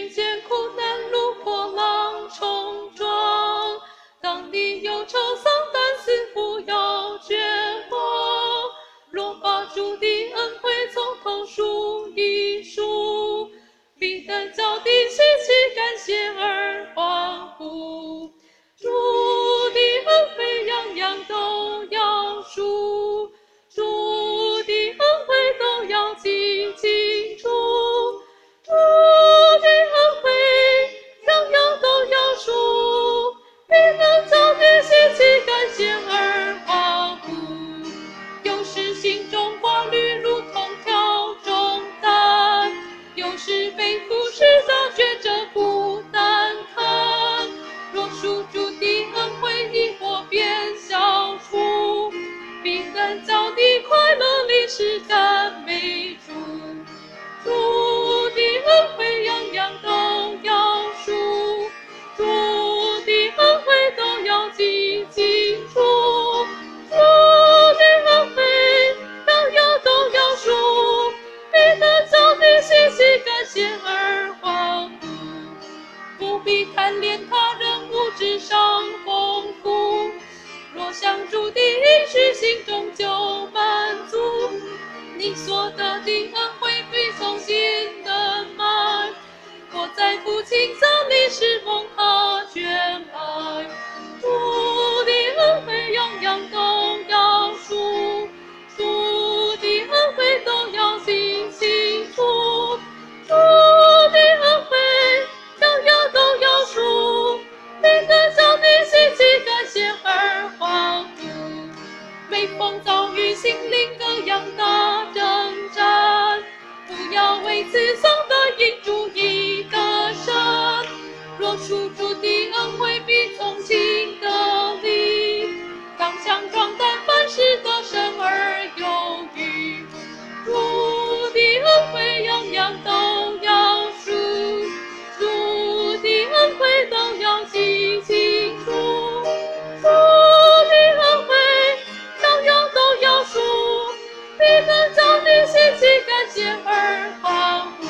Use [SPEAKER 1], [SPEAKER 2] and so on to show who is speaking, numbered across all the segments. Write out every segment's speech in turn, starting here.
[SPEAKER 1] 遇见苦难路破浪冲撞，当你忧愁丧胆似乎要绝望，若把主的恩惠从头数一数，必等脚底齐齐感谢而欢呼。主的恩惠样样都要数，主的恩惠都要记清楚，主的恩惠样样都要数，必能脚底齐齐感谢而欢呼。有时心中挂虑如同挑重担，有时背负十架觉着负担看，若数主的恩惠一过便消除，必能脚底快乐历史赞美主。主的恩惠样样都要数，主的恩惠都要记清楚，主的恩惠样样都要数，必能脚底齐齐感谢而欢呼。不必贪恋他人物质上丰富，若想主的应许心中就满足，你所得的恩惠必从心的满，我在父亲葬里是蒙他眷爱。主的恩惠样样都要数，主的恩惠都要记清楚，主的恩惠样样都要数，必得脚底齐齐感谢而欢呼。每逢遭遇心灵各样的征战，不要为此丧胆，因主已得胜。若属主的恩惠必从心得力，刚强壮胆，凡事得胜而有余。主的恩惠样样都要数，主的恩惠都要记清楚，主的恩惠样样都要数，必能脚底齐齐感谢而欢呼。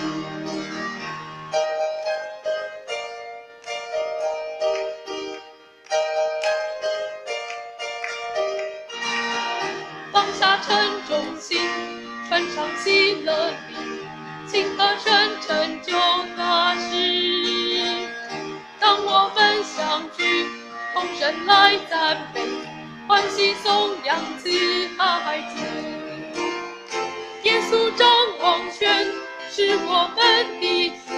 [SPEAKER 1] 放下沉重心，穿上喜乐礼，请和神成就大事。当我们相聚，同声来赞美，欢喜颂扬慈爱主。耶稣掌王权，是我们的主。